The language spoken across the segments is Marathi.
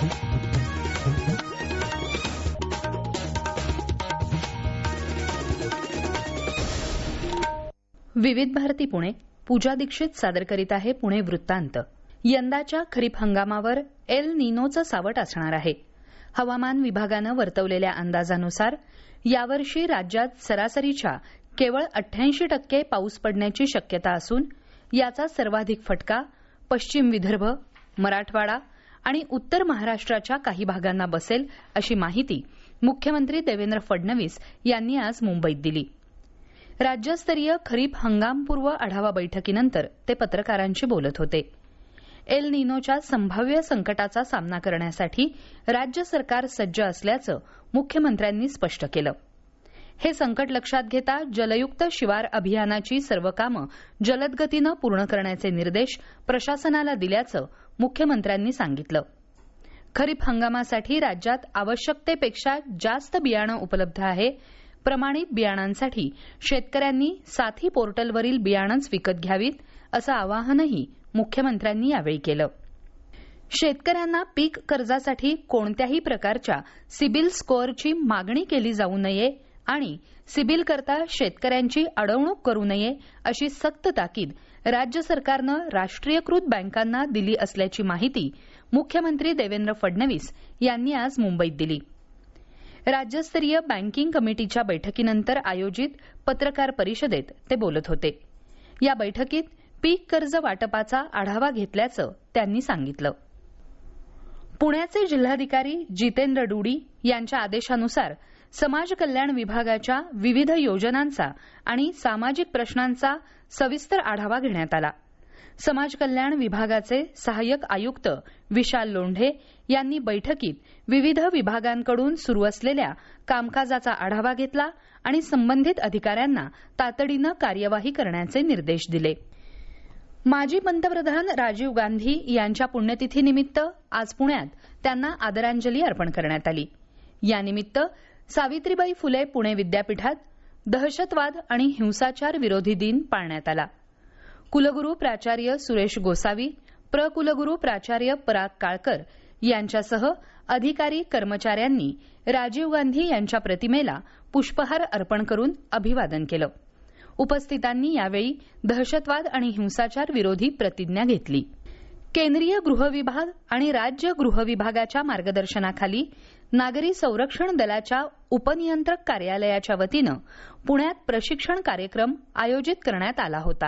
विविध भारती पुणे. पूजा दीक्षित सादर करीत आहे पुणे वृत्तांत. यंदाच्या खरीप हंगामावर एल निनोचं सावट असणार आहे. हवामान विभागानं वर्तवलेल्या अंदाजानुसार यावर्षी राज्यात सरासरीच्या केवळ 88% पाऊस पडण्याची शक्यता असून याचा सर्वाधिक फटका पश्चिम विदर्भ, मराठवाडा आणि उत्तर महाराष्ट्राच्या काही भागांना बसेल अशी माहिती मुख्यमंत्री देवेंद्र फडणवीस यांनी आज मुंबईत दिली. राज्यस्तरीय खरीप हंगामपूर्व आढावा बैठकीनंतर ते पत्रकारांशी बोलत होते. एल निनोच्या संभाव्य संकटाचा सामना करण्यासाठी राज्य सरकार सज्ज असल्याचं मुख्यमंत्र्यांनी स्पष्ट केलं. हे संकट लक्षात घेता जलयुक्त शिवार अभियानाची सर्व कामं जलद गतीनं पूर्ण करण्याचे निर्देश प्रशासनाला दिल्याचं मुख्यमंत्र्यांनी सांगितलं. खरीप हंगामासाठी राज्यात आवश्यकतेपेक्षा जास्त बियाणं उपलब्ध आहे. प्रमाणित बियाणांसाठी शेतकऱ्यांनी साथी पोर्टलवरील बियाणंच विकत घ्यावीत असं आवाहनही मुख्यमंत्र्यांनी यावेळी केलं. शेतकऱ्यांना पीक कर्जासाठी कोणत्याही प्रकारच्या सिबिल स्कोअरची मागणी केली जाऊ नये आणि सिबिल करता शेतकऱ्यांची अडवणूक करू नये अशी सक्त ताकीद राज्य सरकारनं राष्ट्रीयकृत बँकांना दिली असल्याची माहिती मुख्यमंत्री देवेंद्र फडणवीस यांनी आज मुंबईत दिली. राज्यस्तरीय बँकिंग कमिटीच्या बैठकीनंतर आयोजित पत्रकार परिषदेत ते बोलत होते. या बैठकीत पीक कर्ज वाटपाचा आढावा घेतल्याचं त्यांनी सांगितलं. पुण्याचे जिल्हाधिकारी जितेंद्र डुडी यांच्या आदेशानुसार समाज कल्याण विभागाच्या विविध योजनांचा आणि सामाजिक प्रश्नांचा सविस्तर आढावा घेण्यात आला. समाज कल्याण विभागाचे सहाय्यक आयुक्त विशाल लोंढे यांनी बैठकीत विविध विभागांकडून सुरू असलेल्या कामकाजाचा आढावा घेतला आणि संबंधित अधिकाऱ्यांना तातडीनं कार्यवाही करण्याचे निर्देश दिले. माजी पंतप्रधान राजीव गांधी यांच्या पुण्यतिथीनिमित्त आज पुण्यात त्यांना आदरांजली अर्पण करण्यात आली. यानिमित्त सावित्रीबाई फुले पुणे विद्यापीठात दहशतवाद आणि हिंसाचार विरोधी दिन पाळण्यात आला. कुलगुरू प्राचार्य सुरेश गोसावी, प्रकुलगुरू प्राचार्य पराग काळकर यांच्यासह अधिकारी कर्मचाऱ्यांनी राजीव गांधी यांच्या प्रतिमेला पुष्पहार अर्पण करून अभिवादन केलं. उपस्थितांनी यावेळी दहशतवाद आणि हिंसाचार विरोधी प्रतिज्ञा घेतली. केंद्रीय गृह विभाग आणि राज्य गृह विभागाच्या मार्गदर्शनाखाली नागरी संरक्षण दलाच्या उपनियंत्रक कार्यालयाच्या वतीनं पुण्यात प्रशिक्षण कार्यक्रम आयोजित करण्यात आला होता.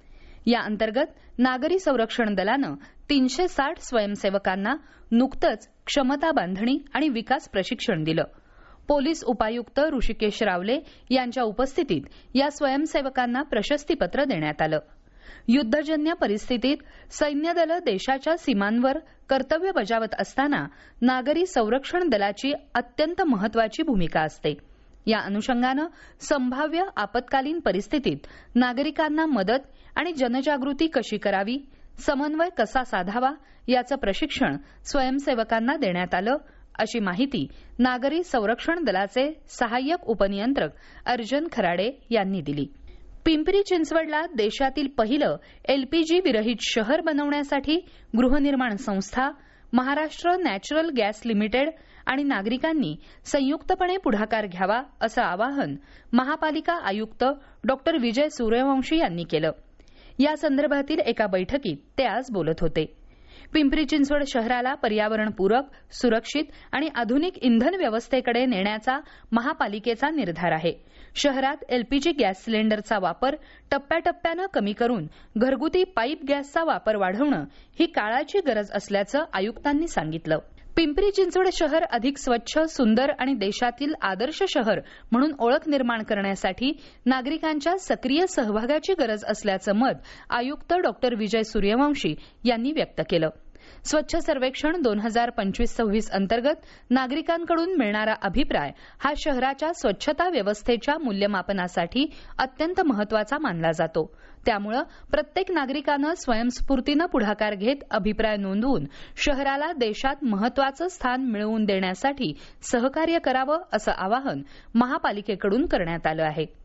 या अंतर्गत नागरी संरक्षण दलानं 360 स्वयंसेवकांना नुकतंच क्षमता बांधणी आणि विकास प्रशिक्षण दिलं. पोलीस उपायुक्त ऋषिकेश रावले यांच्या उपस्थितीत या स्वयंसेवकांना प्रशस्तीपत्र देण्यात आलं. युद्धजन्य परिस्थितीत सैन्य दलं देशाच्या सीमांवर कर्तव्य बजावत असताना नागरी संरक्षण दलाची अत्यंत महत्वाची भूमिका असते. या अनुषंगानं संभाव्य आपत्कालीन परिस्थितीत नागरिकांना मदत आणि जनजागृती कशी करावी, समन्वय कसा साधावा याचं प्रशिक्षण स्वयंसेवकांना देण्यात आलं अशी माहिती नागरी संरक्षण दलाचे सहाय्यक उपनियंत्रक अर्जन खराडे यांनी दिली. पिंपरी चिंचवडला देशातील पहिलं एलपीजी विरहित शहर बनवण्यासाठी गृहनिर्माण संस्था, महाराष्ट्र नॅचरल गॅस लिमिटेड आणि नागरिकांनी संयुक्तपणे पुढाकार घ्यावा असं आवाहन महापालिका आयुक्त डॉक्टर विजय सूर्यवंशी यांनी केलं. या संदर्भातील एका बैठकीत ते आज बोलत होते. पिंपरी चिंचवड शहराला पर्यावरणपूरक, सुरक्षित आणि आधुनिक इंधन व्यवस्थेकडे नेण्याचा महापालिकेचा निर्धार आहे. शहरात एलपीजी गॅस सिलेंडरचा वापर टप्प्याटप्प्यानं कमी करून घरगुती पाईप गॅसचा वापर वाढवणं ही काळाची गरज असल्याचं आयुक्तांनी सांगितलं. पिंपरी चिंचवड शहर अधिक स्वच्छ, सुंदर आणि देशातील आदर्श शहर म्हणून ओळख निर्माण करण्यासाठी नागरिकांच्या सक्रिय सहभागाची गरज असल्याचं मत आयुक्त डॉक्टर विजय सूर्यवंशी यांनी व्यक्त केलं. स्वच्छ सर्वेक्षण 2025-26 अंतर्गत नागरिकांकडून मिळणारा अभिप्राय हा शहराच्या स्वच्छता व्यवस्थेच्या मूल्यमापनासाठी अत्यंत महत्वाचा मानला जातो. त्यामुळे प्रत्येक नागरिकानं स्वयंस्फूर्तीनं पुढाकार घेत अभिप्राय नोंदवून शहराला देशात महत्वाचं स्थान मिळवून देण्यासाठी सहकार्य करावं असं आवाहन महापालिकेकडून करण्यात आलं आहे.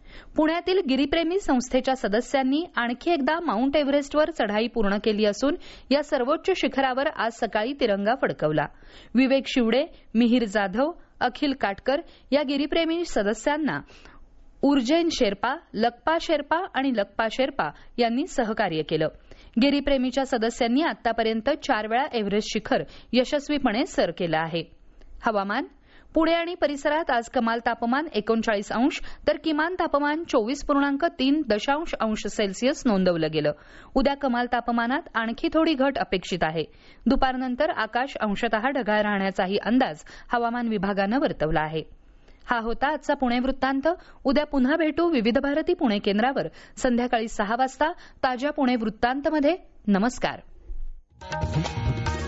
पुण्यातील गिरीप्रेमी संस्थेच्या सदस्यांनी आणखी एकदा माउंट एव्हरेस्टवर चढाई पूर्ण केली असून या सर्वोच्च शिखरावर आज सकाळी तिरंगा फडकवला. विवेक शिवडे, मिहीर जाधव, अखिल काटकर या गिरीप्रेमी सदस्यांना उर्जैन शेर्पा, लकपा शेर्पा आणि लकपा शेर्पा यांनी सहकार्य केलं. गिरीप्रेमीच्या सदस्यांनी आतापर्यंत 4 वेळा एव्हरेस्ट शिखर यशस्वीपणे सर केलं आहे. हवामान. पुणे आणि परिसरात आज कमाल तापमान 39 अंश तर किमान तापमान 24.3 अंश सेल्सिअस नोंदवलं गेलं. उद्या कमाल तापमानात आणखी थोडी घट अपेक्षित आहे. दुपारनंतर आकाश अंशतः ढगाळ राहण्याचाही अंदाज हवामान विभागानं वर्तवला आहे. हा होता आजचा पुणे वृत्तांत. उद्या पुन्हा भेटू विविध भारती पुणे केंद्रावर संध्याकाळी 6 वाजता ताज्या पुणे वृत्तांतमध्ये. नमस्कार.